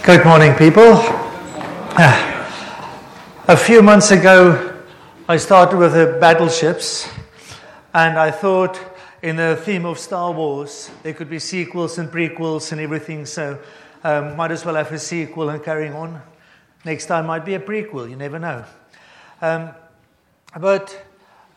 Good morning, people. A few months ago, I started with the battleships, and I thought in the theme of Star Wars, there could be sequels and prequels and everything, so might as well have a sequel and carrying on. Next time might be a prequel, you never know. But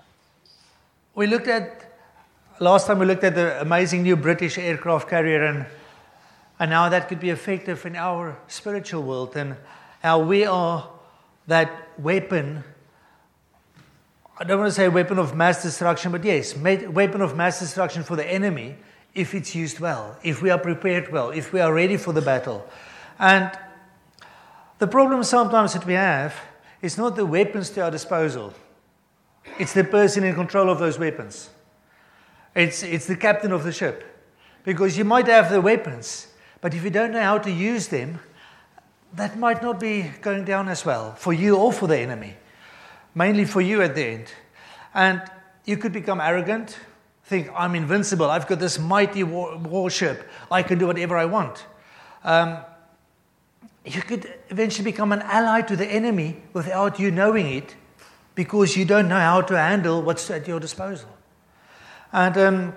last time we looked at the amazing new British aircraft carrier, and how that could be effective in our spiritual world, and how we are that weapon. I don't want to say weapon of mass destruction, but yes, weapon of mass destruction for the enemy if it's used well, if we are prepared well, if we are ready for the battle. And the problem sometimes that we have is not the weapons to our disposal. It's the person in control of those weapons. It's the captain of the ship. Because you might have the weapons, but if you don't know how to use them, that might not be going down as well for you or for the enemy. Mainly for you at the end. And you could become arrogant, think, I'm invincible, I've got this mighty warship, I can do whatever I want. You could eventually become an ally to the enemy without you knowing it, because you don't know how to handle what's at your disposal. And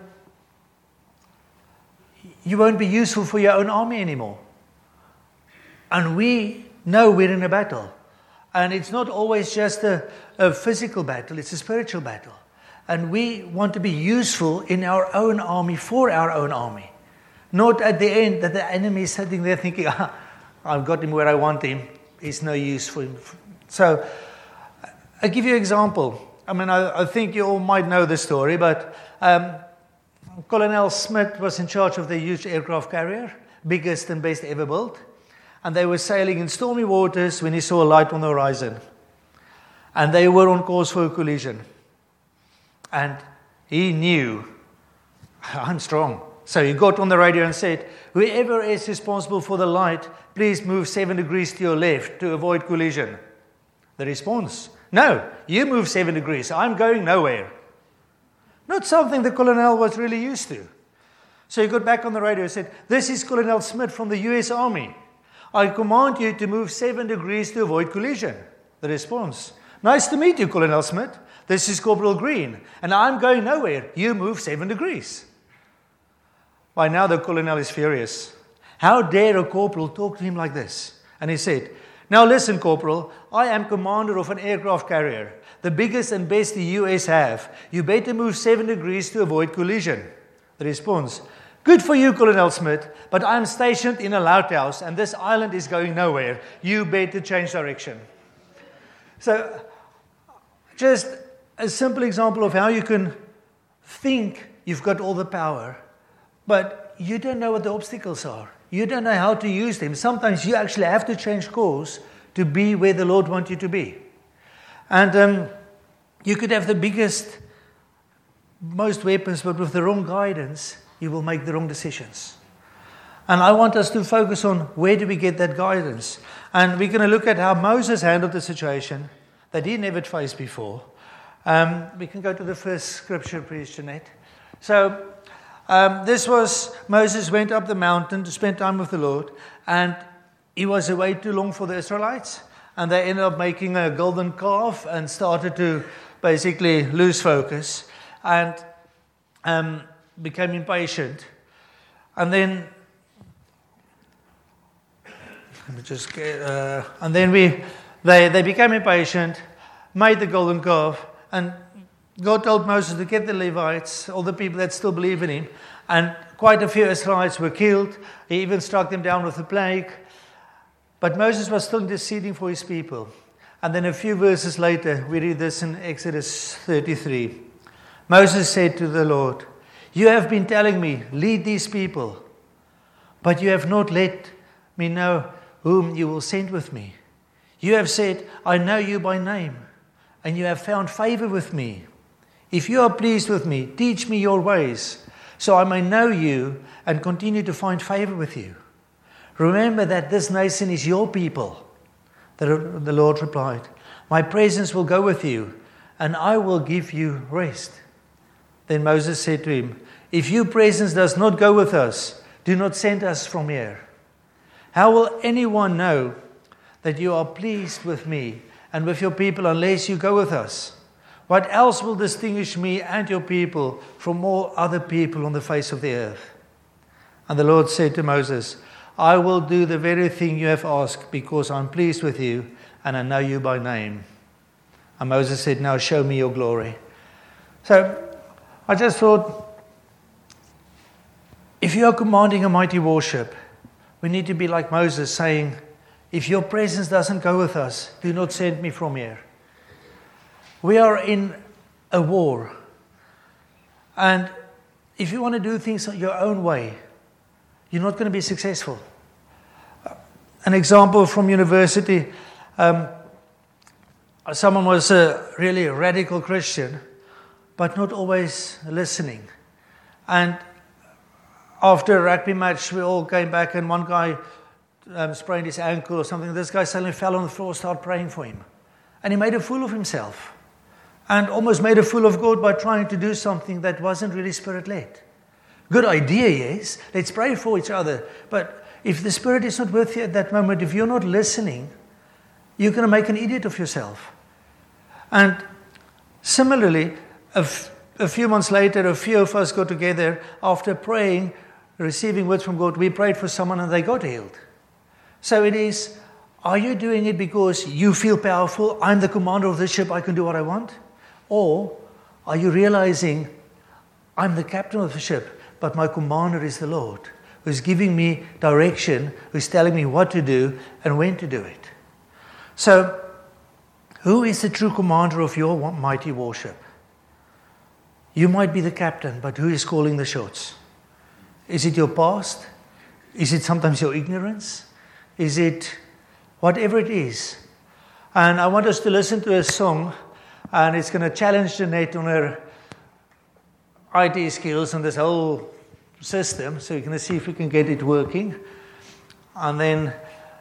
you won't be useful for your own army anymore. And we know we're in a battle. And it's not always just a physical battle, it's a spiritual battle. And we want to be useful in our own army, for our own army. Not at the end that the enemy is sitting there thinking, I've got him where I want him, he's no use for him. So, I'll give you an example. I mean, I think you all might know the story, but Colonel Smith was in charge of the huge aircraft carrier, biggest and best ever built. And they were sailing in stormy waters when he saw a light on the horizon. And they were on course for a collision. And he knew, I'm strong. So he got on the radio and said, whoever is responsible for the light, please move 7 degrees to your left to avoid collision. The response, no, you move 7 degrees, I'm going nowhere. Not something the colonel was really used to. So he got back on the radio and said, this is Colonel Smith from the US Army. I command you to move 7 degrees to avoid collision. The response, nice to meet you, Colonel Smith. This is Corporal Green, and I'm going nowhere. You move 7 degrees. By now the colonel is furious. How dare a corporal talk to him like this? And he said, now listen, Corporal, I am commander of an aircraft carrier, the biggest and best the US have. You better move 7 degrees to avoid collision. The response, good for you, Colonel Smith, but I'm stationed in a lighthouse and this island is going nowhere. You better change direction. So, just a simple example of how you can think you've got all the power, but you don't know what the obstacles are. You don't know how to use them. Sometimes you actually have to change course to be where the Lord wants you to be. And you could have the biggest, most weapons, but with the wrong guidance, you will make the wrong decisions. And I want us to focus on where do we get that guidance. And we're going to look at how Moses handled the situation that he never faced before. We can go to the first scripture, please, Jeanette. So, this was, Moses went up the mountain to spend time with the Lord, and he was away too long for the Israelites, and they ended up making a golden calf and started to basically lose focus, and became impatient. And then, they became impatient, made the golden calf, and God told Moses to get the Levites, all the people that still believe in him, and quite a few Israelites were killed. He even struck them down with a plague. But Moses was still interceding for his people. And then a few verses later, we read this in Exodus 33. Moses said to the Lord, you have been telling me, lead these people, but you have not let me know whom you will send with me. You have said, I know you by name, and you have found favor with me. If you are pleased with me, teach me your ways, so I may know you and continue to find favor with you. Remember that this nation is your people. The Lord replied, my presence will go with you, and I will give you rest. Then Moses said to him, if your presence does not go with us, do not send us from here. How will anyone know that you are pleased with me and with your people unless you go with us? What else will distinguish me and your people from all other people on the face of the earth? And the Lord said to Moses, I will do the very thing you have asked, because I'm pleased with you and I know you by name. And Moses said, now show me your glory. So I just thought, if you are commanding a mighty worship, we need to be like Moses, saying, if your presence doesn't go with us, do not send me from here. We are in a war. And if you want to do things your own way, you're not going to be successful. An example from university, someone was a really radical Christian, but not always listening. And after a rugby match, we all came back and one guy sprained his ankle or something. This guy suddenly fell on the floor, started praying for him. And he made a fool of himself and almost made a fool of God by trying to do something that wasn't really Spirit-led. Good idea, yes. Let's pray for each other. But if the Spirit is not with you at that moment, if you're not listening, you're going to make an idiot of yourself. And similarly, a few months later, a few of us got together after praying, receiving words from God. We prayed for someone and they got healed. So it is, are you doing it because you feel powerful? I'm the commander of this ship, I can do what I want? Or are you realizing I'm the captain of the ship, but my commander is the Lord, who's giving me direction, who's telling me what to do and when to do it? So, who is the true commander of your mighty worship? You might be the captain, but who is calling the shots? Is it your past? Is it sometimes your ignorance? Is it whatever it is? And I want us to listen to a song, and it's going to challenge Jeanette on her IT skills and this whole system. So you're going to see if we can get it working. And then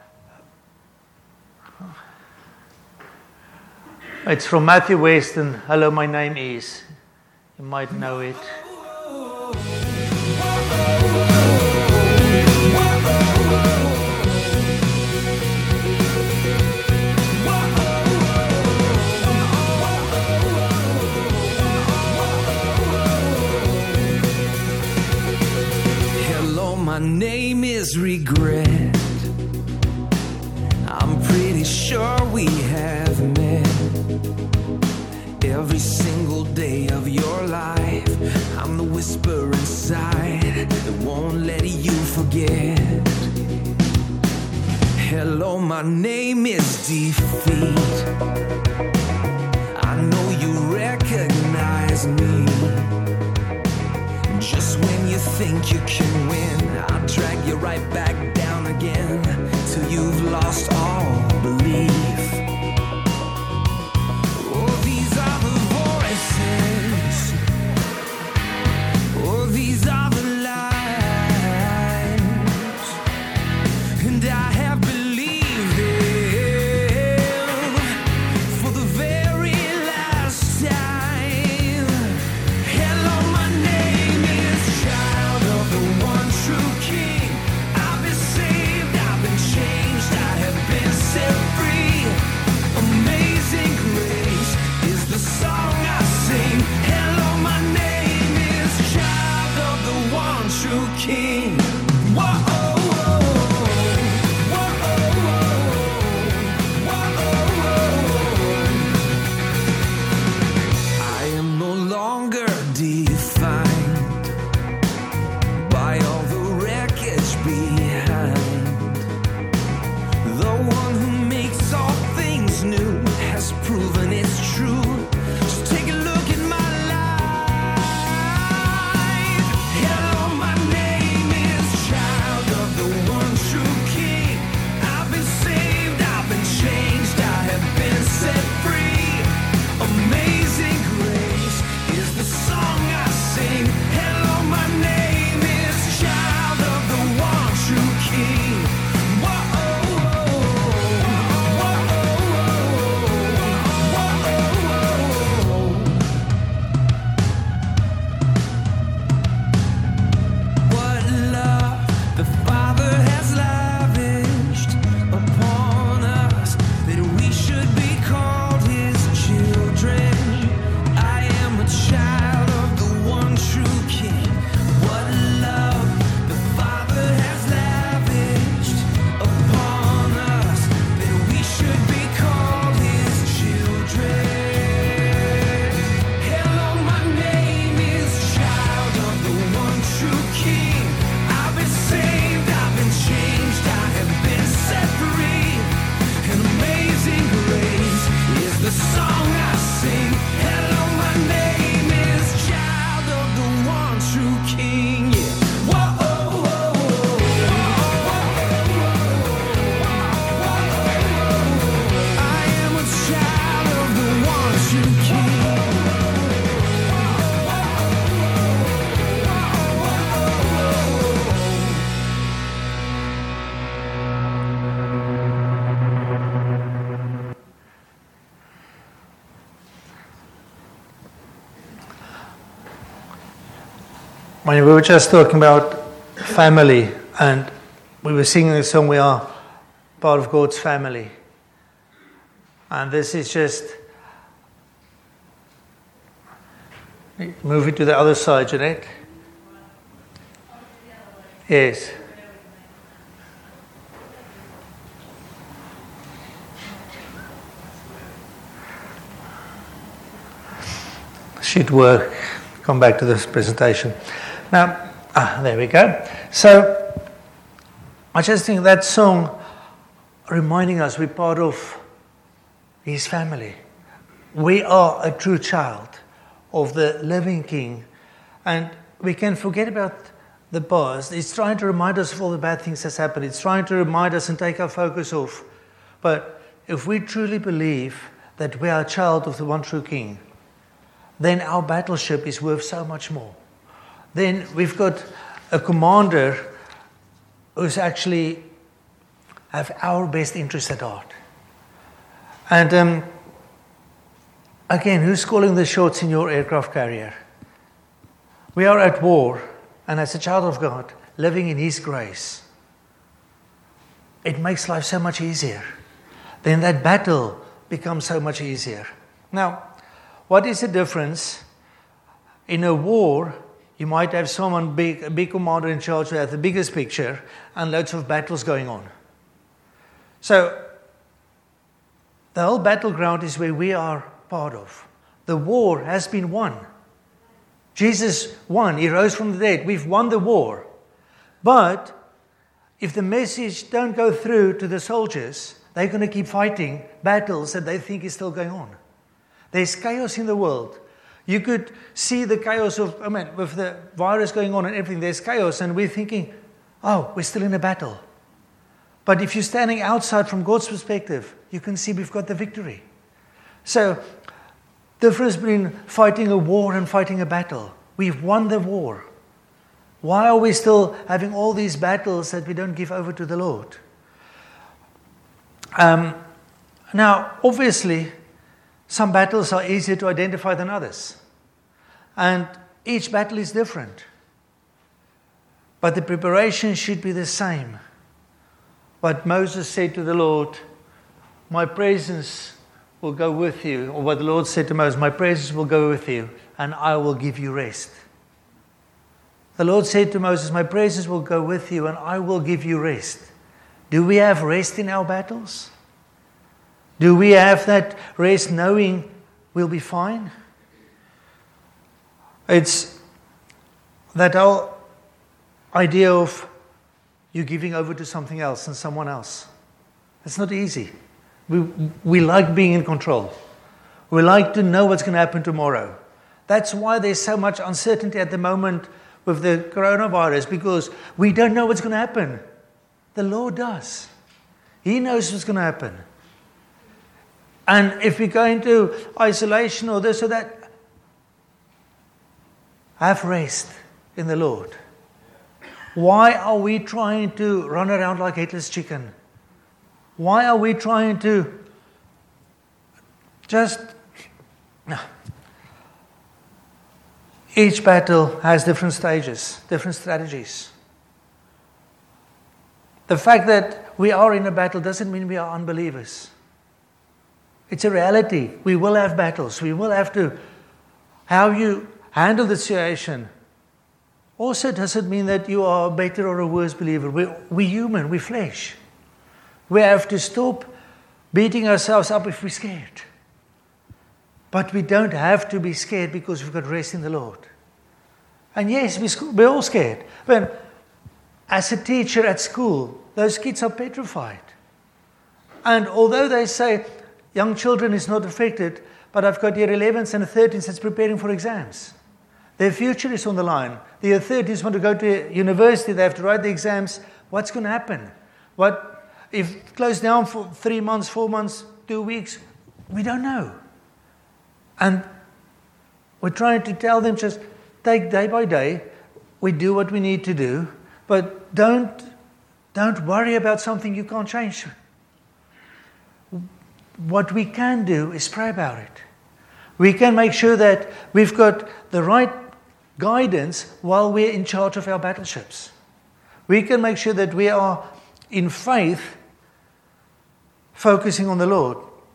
it's from Matthew Weston, Hello, My Name Is. You might know it. Hello, my name is Regret. I'm pretty sure we have met. Every single day of your life, I'm the whisper inside that won't let you forget. Hello, my name is Defeat. I know you recognize me. Just when you think you can win, I'll drag you right back down again till you've lost all belief. These are the lies, and I have believed them for the very last time. Hello, my name is child of the one true King. I've been saved, I've been changed, I have been set free. Amazing grace is the song I sing. Hello, my name is child of the one true King. Whoa, whoa, whoa, whoa. I am no longer defined by all the wreckage behind. The one who makes all things new has proven it's true. Just take a look at my When we were just talking about family, and we were singing the song, we are part of God's family. And this is just, move it to the other side, Jeanette. Yes. Should work. Come back to this presentation. Now, there we go. So, I just think that song reminding us we're part of His family. We are a true child of the living King. And we can forget about the past. It's trying to remind us of all the bad things that's happened. It's trying to remind us and take our focus off. But if we truly believe that we are a child of the one true King, then our battleship is worth so much more. Then we've got a commander who's actually have our best interests at heart. And again, who's calling the shots in your aircraft carrier? We are at war, and as a child of God, living in His grace, it makes life so much easier. Then that battle becomes so much easier. Now, what is the difference? In a war, you might have someone big, a big commander in charge who has the biggest picture and loads of battles going on. So, the whole battleground is where we are part of. The war has been won. Jesus won. He rose from the dead. We've won the war. But if the message don't go through to the soldiers, they're going to keep fighting battles that they think is still going on. There's chaos in the world. You could see the chaos with the virus going on and everything, there's chaos, and we're thinking, oh, we're still in a battle. But if you're standing outside from God's perspective, you can see we've got the victory. So, difference between fighting a war and fighting a battle. We've won the war. Why are we still having all these battles that we don't give over to the Lord? Now, obviously, some battles are easier to identify than others. And each battle is different. But the preparation should be the same. What Moses said to the Lord, my presence will go with you. Or what the Lord said to Moses, my presence will go with you and I will give you rest. The Lord said to Moses, my presence will go with you and I will give you rest. Do we have rest in our battles? Do we have that rest knowing we'll be fine? It's that whole idea of you giving over to something else and someone else. It's not easy. We like being in control. We like to know what's going to happen tomorrow. That's why there's so much uncertainty at the moment with the coronavirus, because we don't know what's going to happen. The Lord does. He knows what's going to happen. And if we go into isolation or this or that, have rest in the Lord. Why are we trying to run around like headless chicken? Why are we trying to just... Each battle has different stages, different strategies. The fact that we are in a battle doesn't mean we are unbelievers. It's a reality. We will have battles. We will have to... How you handle the situation also doesn't mean that you are a better or a worse believer. We're human. We're flesh. We have to stop beating ourselves up if we're scared. But we don't have to be scared because we've got rest in the Lord. And yes, we're all scared. But as a teacher at school, those kids are petrified. And although they say young children is not affected, but I've got year 11s and 13s that's preparing for exams. Their future is on the line. The year 13s want to go to university, they have to write the exams. What's going to happen? What if it closed down for 3 months, 4 months, 2 weeks? We don't know. And we're trying to tell them just take day by day. We do what we need to do, but don't worry about something you can't change. What we can do is pray about it. We can make sure that we've got the right guidance while we're in charge of our battleships. We can make sure that we are in faith focusing on the Lord.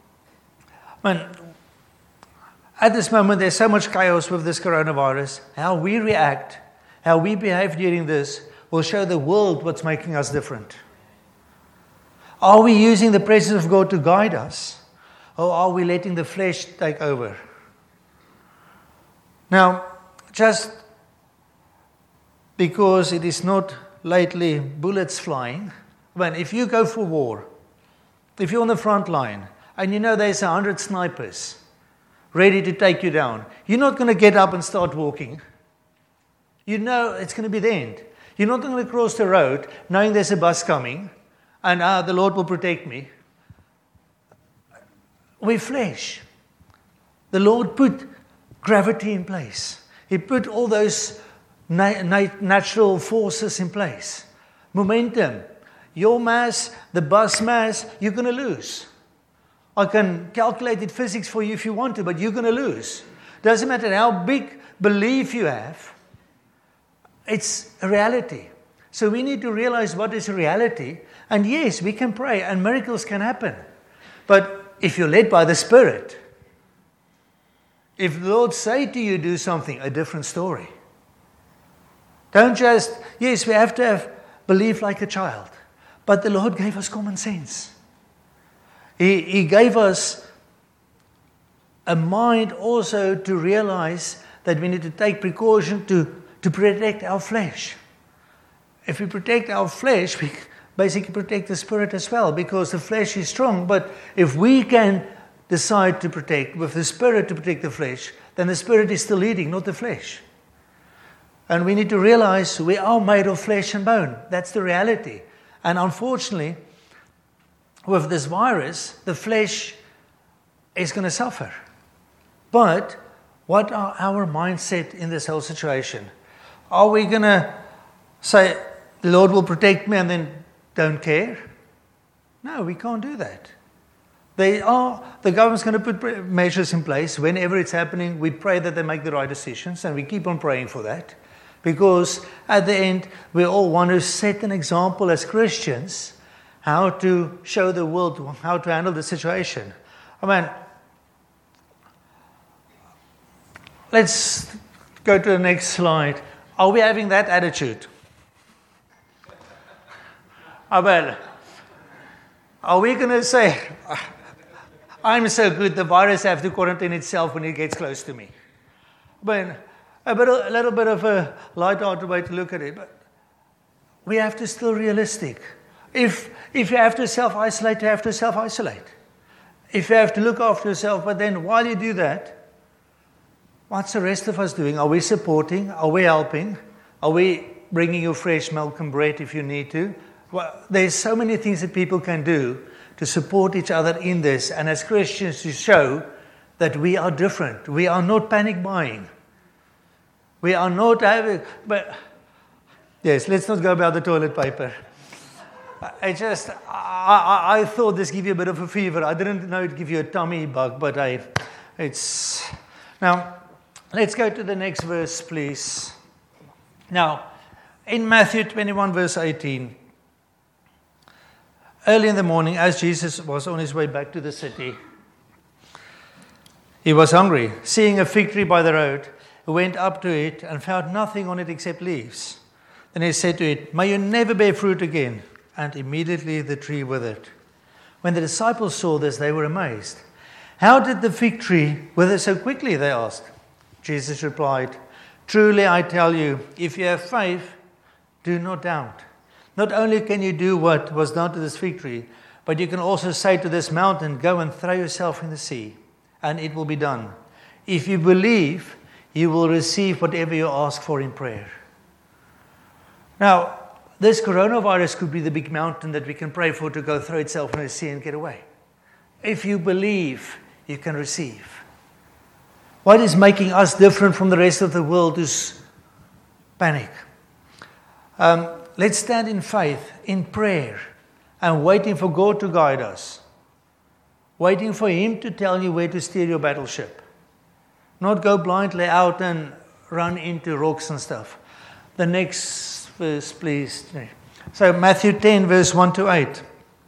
At this moment, there's so much chaos with this coronavirus. How we react, how we behave during this will show the world what's making us different. Are we using the presence of God to guide us, or are we letting the flesh take over? Now, just because it is not lately bullets flying, if you go for war, if you're on the front line, and you know there's 100 snipers ready to take you down, you're not going to get up and start walking. You know it's going to be the end. You're not going to cross the road knowing there's a bus coming and the Lord will protect me. We're flesh. The Lord put gravity in place. He put all those natural forces in place. Momentum. Your mass, the bus mass, you're going to lose. I can calculate it physics for you if you want to, but you're going to lose. Doesn't matter how big belief you have. It's a reality. So we need to realize what is a reality. And yes, we can pray and miracles can happen. But if you're led by the Spirit, if the Lord say to you, do something, a different story. Don't just, yes, we have to have belief like a child. But the Lord gave us common sense. He gave us a mind also to realize that we need to take precaution to protect our flesh. If we protect our flesh, we basically protect the spirit as well, because the flesh is strong. But if we can decide to protect with the spirit to protect the flesh, then the spirit is still leading, not the flesh. And we need to realize we are made of flesh and bone. That's the reality. And unfortunately, with this virus, the flesh is going to suffer. But what are our mindset in this whole situation? Are we going to say, the Lord will protect me and then don't care? No, we can't do that. The government's going to put measures in place. Whenever it's happening, we pray that they make the right decisions, and we keep on praying for that. Because at the end, we all want to set an example as Christians how to show the world how to handle the situation. Let's go to the next slide. Are we having that attitude? Are we going to say, I'm so good, the virus has to quarantine itself when it gets close to me? A little bit of a light-hearted way to look at it, but we have to still realistic. If you have to self-isolate, you have to self-isolate. If you have to look after yourself, but then while you do that, what's the rest of us doing? Are we supporting? Are we helping? Are we bringing you fresh milk and bread if you need to? Well, there's so many things that people can do to support each other in this, and as Christians to show that we are different. We are not panic buying. We are not having, but yes, let's not go about the toilet paper. I thought this give you a bit of a fever. I didn't know it'd give you a tummy bug, but it's... Now, let's go to the next verse, please. Now, in Matthew 21, verse 18, early in the morning, as Jesus was on his way back to the city, he was hungry. Seeing a fig tree by the road, he went up to it and found nothing on it except leaves. Then he said to it, "May you never bear fruit again." And immediately the tree withered. When the disciples saw this, they were amazed. "How did the fig tree wither so quickly?" they asked. Jesus replied, "Truly I tell you, if you have faith, do not doubt. Not only can you do what was done to this fig tree, but you can also say to this mountain, 'Go and throw yourself in the sea,' and it will be done. If you believe, you will receive whatever you ask for in prayer." Now, this coronavirus could be the big mountain that we can pray for to go throw itself in the sea and get away. If you believe, you can receive. What is making us different from the rest of the world is panic. Let's stand in faith, in prayer, and waiting for God to guide us. Waiting for Him to tell you where to steer your battleship. Not go blindly out and run into rocks and stuff. The next verse, please. So Matthew 10, verse 1 to 8.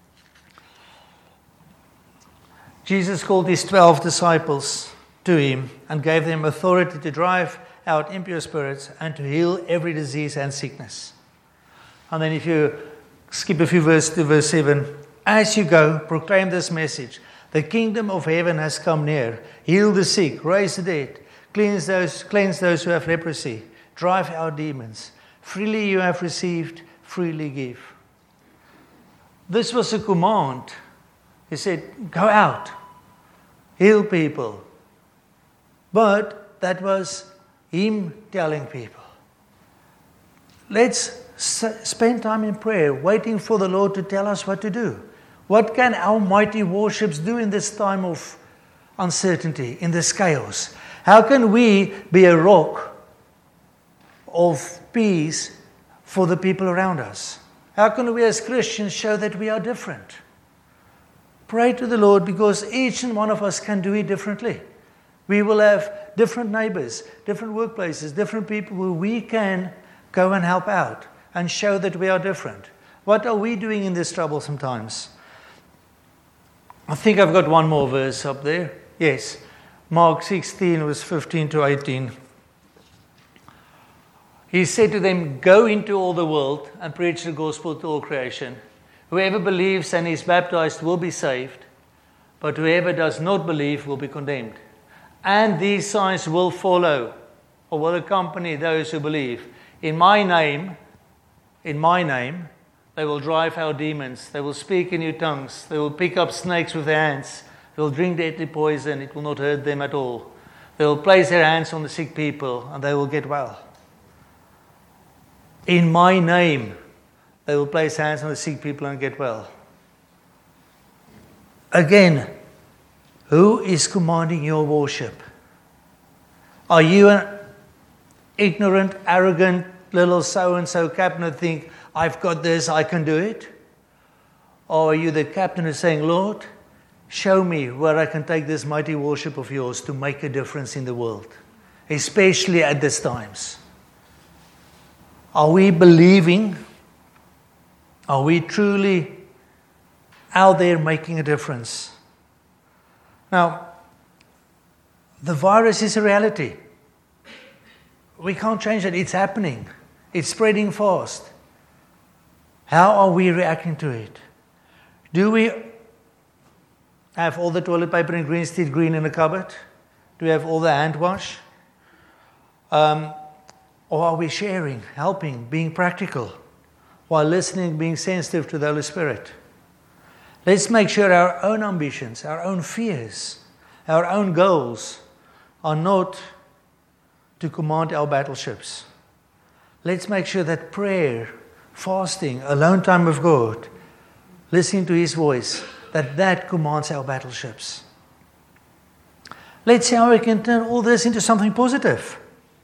Jesus called his 12 disciples to him and gave them authority to drive out impure spirits and to heal every disease and sickness. And then if you skip a few verses to verse 7, as you go, proclaim this message. The kingdom of heaven has come near. Heal the sick, raise the dead, cleanse those who have leprosy, drive out demons. Freely you have received, freely give. This was a command. He said, go out, heal people. But that was him telling people. Let's spend time in prayer, waiting for the Lord to tell us what to do. What can our mighty warships do in this time of uncertainty, in this chaos? How can we be a rock of peace for the people around us? How can we as Christians show that we are different? Pray to the Lord, because each and one of us can do it differently. We will have different neighbors, different workplaces, different people who we can go and help out and show that we are different. What are we doing in this troublesome times? I think I've got one more verse up there. Yes, Mark 16, verse 15 to 18. He said to them, go into all the world and preach the gospel to all creation. Whoever believes and is baptized will be saved, but whoever does not believe will be condemned. And these signs will follow, or will accompany those who believe. In my name, they will drive out demons. They will speak in new tongues. They will pick up snakes with their hands. They will drink deadly poison. It will not hurt them at all. They will place their hands on the sick people and they will get well. In my name, they will place hands on the sick people and get well. Again, who is commanding your worship? Are you an ignorant, arrogant little so-and-so captain who think, I've got this, I can do it? Or are you the captain who's saying, Lord, show me where I can take this mighty worship of yours to make a difference in the world, especially at these times? Are we believing? Are we truly out there making a difference? Now, the virus is a reality. We can't change it. It's happening. It's spreading fast. How are we reacting to it? Do we have all the toilet paper in Green Street Green in the cupboard? Do we have all the hand wash? Or are we sharing, helping, being practical, while listening, being sensitive to the Holy Spirit? Let's make sure our own ambitions, our own fears, our own goals are not to command our battleships. Let's make sure that prayer, fasting, alone time with God, listening to His voice, that commands our battleships. Let's see how we can turn all this into something positive.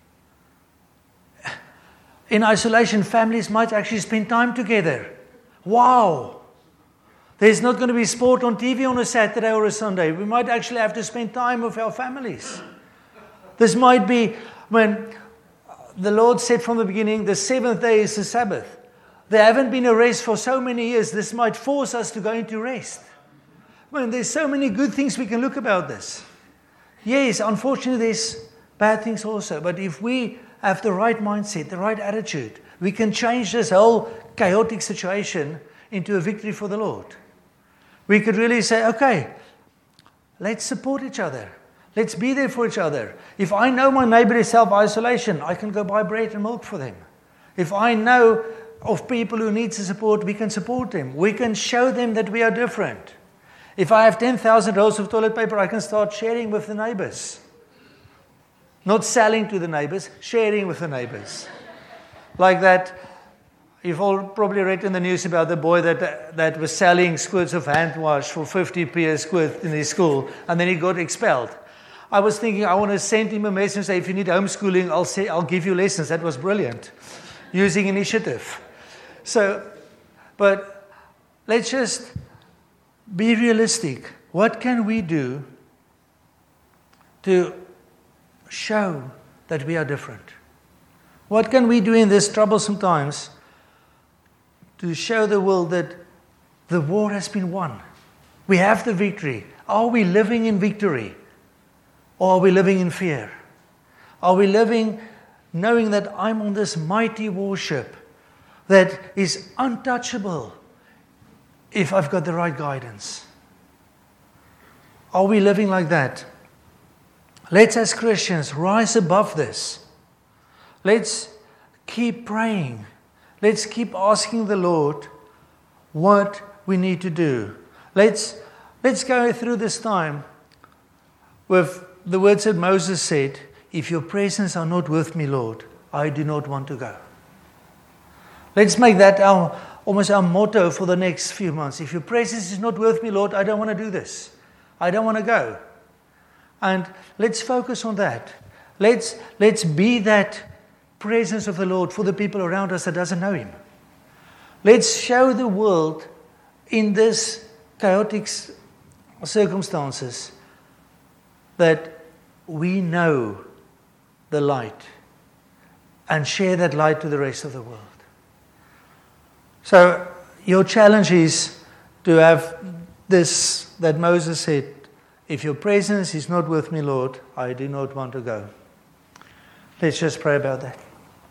In isolation, families might actually spend time together. Wow! There's not going to be sport on TV on a Saturday or a Sunday. We might actually have to spend time with our families. This might be when the Lord said from the beginning, the seventh day is the Sabbath. There haven't been a rest for so many years. This might force us to go into rest. There's so many good things we can look about this. Yes, unfortunately, there's bad things also. But if we have the right mindset, the right attitude, we can change this whole chaotic situation into a victory for the Lord. We could really say, okay, let's support each other. Let's be there for each other. If I know my neighbor is self-isolation, I can go buy bread and milk for them. If I know of people who need support, we can support them. We can show them that we are different. If I have 10,000 rolls of toilet paper, I can start sharing with the neighbors. Not selling to the neighbors, sharing with the neighbors. Like that, you've all probably read in the news about the boy that was selling squirts of hand wash for 50p a squirt in his school, and then he got expelled. I was thinking, I want to send him a message and say, if you need homeschooling, I'll give you lessons. That was brilliant. Using initiative. But let's just be realistic. What can we do to show that we are different? What can we do in this troublesome times to show the world that the war has been won? We have the victory. Are we living in victory? Or are we living in fear? Are we living knowing that I'm on this mighty warship that is untouchable if I've got the right guidance? Are we living like that? Let's, as Christians, rise above this. Let's keep praying. Let's keep asking the Lord what we need to do. Let's go through this time with the words that Moses said, if your presence are not with me, Lord, I do not want to go. Let's make that almost our motto for the next few months. If your presence is not with me, Lord, I don't want to do this. I don't want to go. And let's focus on that. Let's be that presence of the Lord for the people around us that doesn't know Him. Let's show the world in this chaotic circumstances that we know the light and share that light to the rest of the world. So your challenge is to have this, that Moses said, if your presence is not with me, Lord, I do not want to go. Let's just pray about that.